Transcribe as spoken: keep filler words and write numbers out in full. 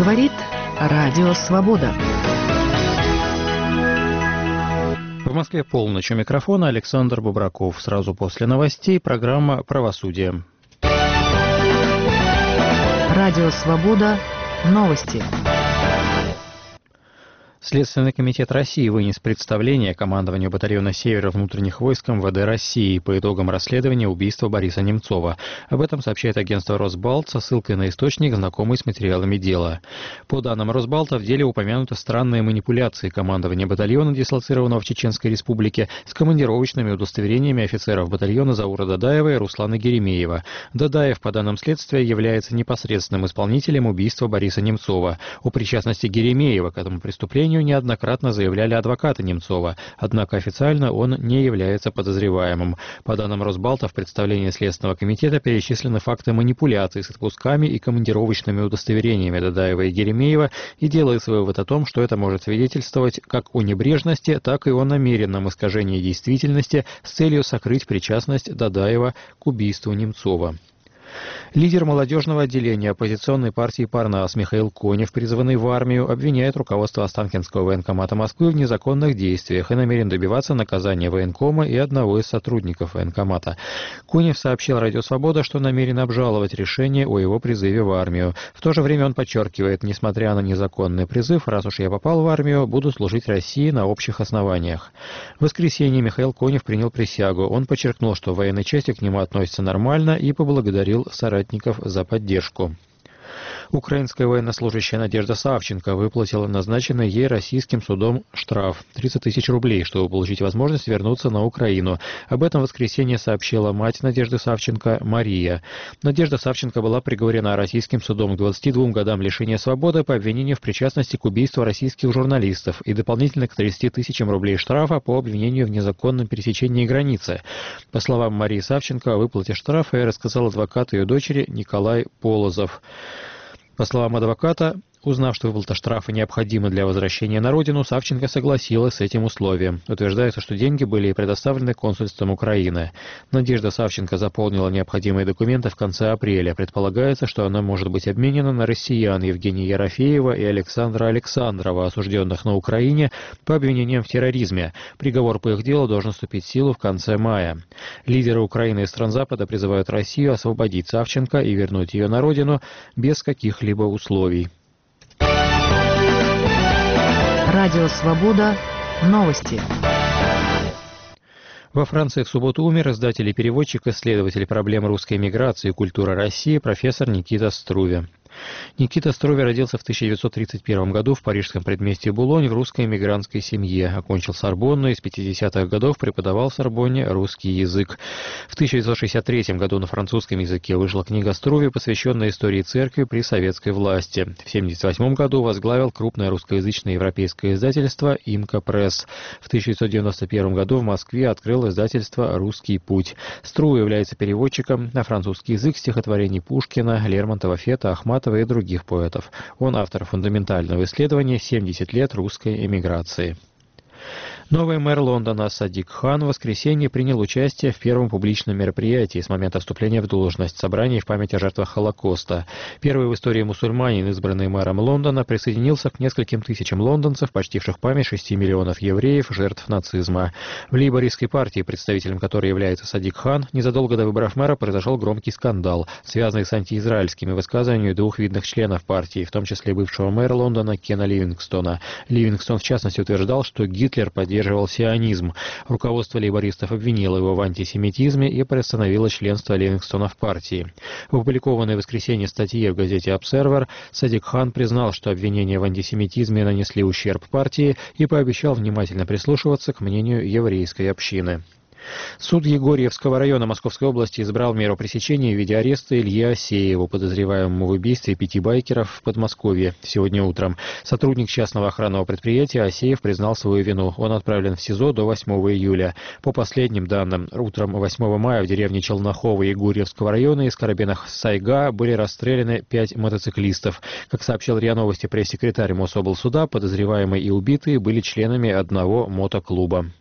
Говорит Радио Свобода. В Москве полночь. У микрофона Александр Бубраков. Сразу после новостей программа «Правосудие». Радио Свобода. Новости. Следственный комитет России вынес представление командованию батальона «Севера» внутренних войск эм вэ дэ России по итогам расследования убийства Бориса Немцова. Об этом сообщает агентство «Росбалт» со ссылкой на источник, знакомый с материалами дела. По данным «Росбалта», в деле упомянуты странные манипуляции командования батальона, дислоцированного в Чеченской Республике, с командировочными удостоверениями офицеров батальона Заура Дадаева и Руслана Геремеева. Дадаев, по данным следствия, является непосредственным исполнителем убийства Бориса Немцова. О причастности Геремеева к этому преступлению неоднократно заявляли адвокаты Немцова, однако официально он не является подозреваемым. По данным Росбалта, в представлении Следственного комитета перечислены факты манипуляций с отпусками и командировочными удостоверениями Дадаева и Геремеева, и делается вывод о том, что это может свидетельствовать как о небрежности, так и о намеренном искажении действительности с целью сокрыть причастность Дадаева к убийству Немцова. Лидер молодежного отделения оппозиционной партии «Парнас» Михаил Конев, призванный в армию, обвиняет руководство Останкинского военкомата Москвы в незаконных действиях и намерен добиваться наказания военкома и одного из сотрудников военкомата. Конев сообщил «Радио Свобода», что намерен обжаловать решение о его призыве в армию. В то же время он подчеркивает, несмотря на незаконный призыв, раз уж я попал в армию, буду служить России на общих основаниях. В воскресенье Михаил Конев принял присягу. Он подчеркнул, что в военной части к нему относятся нормально, и поблагодарил соратников за поддержку. Украинская военнослужащая Надежда Савченко выплатила назначенный ей российским судом штраф тридцать тысяч рублей, чтобы получить возможность вернуться на Украину. Об этом в воскресенье сообщила мать Надежды Савченко Мария. Надежда Савченко была приговорена российским судом к двадцати двум годам лишения свободы по обвинению в причастности к убийству российских журналистов и дополнительно к тридцати тысячам рублей штрафа по обвинению в незаконном пересечении границы. По словам Марии Савченко, о выплате штрафа рассказал адвокат ее дочери Николай Полозов. По словам адвоката, узнав, что выплата штрафа необходима для возвращения на родину, Савченко согласилась с этим условием. Утверждается, что деньги были предоставлены консульством Украины. Надежда Савченко заполнила необходимые документы в конце апреля. Предполагается, что она может быть обменена на россиян Евгения Ерофеева и Александра Александрова, осужденных на Украине по обвинениям в терроризме. Приговор по их делу должен вступить в силу в конце мая. Лидеры Украины и стран Запада призывают Россию освободить Савченко и вернуть ее на родину без каких-либо условий. Радио Свобода. Новости. Во Франции в субботу умер издатель и переводчик, исследователь проблем русской миграции и культуры России профессор Никита Струве. Никита Струве родился в тысяча девятьсот тридцать первом году в парижском предместье Булонь в русской эмигрантской семье. Окончил Сорбонну и с пятидесятых годов преподавал в Сорбонне русский язык. В тысяча девятьсот шестьдесят третьем году на французском языке вышла книга Струве, посвященная истории церкви при советской власти. В тысяча девятьсот семьдесят восьмом году возглавил крупное русскоязычное европейское издательство «Имка Пресс». В тысяча девятьсот девяносто первом году в Москве открыл издательство «Русский путь». Струве является переводчиком на французский язык стихотворений Пушкина, Лермонтова, Фета, Ахматова и других поэтов. Он автор фундаментального исследования «семьдесят лет русской эмиграции». Новый мэр Лондона Садик Хан в воскресенье принял участие в первом публичном мероприятии с момента вступления в должность собрании в память о жертвах Холокоста. Первый в истории мусульманин, избранный мэром Лондона, присоединился к нескольким тысячам лондонцев, почтивших память шести миллионов евреев, жертв нацизма. В лейбористской партии, представителем которой является Садик Хан, незадолго до выборов мэра произошел громкий скандал, связанный с антиизраильскими высказываниями двух видных членов партии, в том числе бывшего мэра Лондона Кена Ливингстона. Ливингстон, в частности, утверждал, что Гитлер поддерживал сионизм. Руководство лейбористов обвинило его в антисемитизме и приостановило членство Ливингстона в партии. В опубликованной в воскресенье статье в газете «Обсервер» Садик Хан признал, что обвинения в антисемитизме нанесли ущерб партии и пообещал внимательно прислушиваться к мнению еврейской общины. Суд Егорьевского района Московской области избрал меру пресечения в виде ареста Ильи Асееву, подозреваемому в убийстве пяти байкеров в Подмосковье сегодня утром. Сотрудник частного охранного предприятия Асеев признал свою вину. Он отправлен в СИЗО до восьмого июля. По последним данным, утром восьмого мая в деревне Челнохово Егорьевского района из карабинов Сайга были расстреляны пять мотоциклистов. Как сообщил РИА Новости пресс-секретарь Мособлсуда, подозреваемые и убитые были членами одного мотоклуба.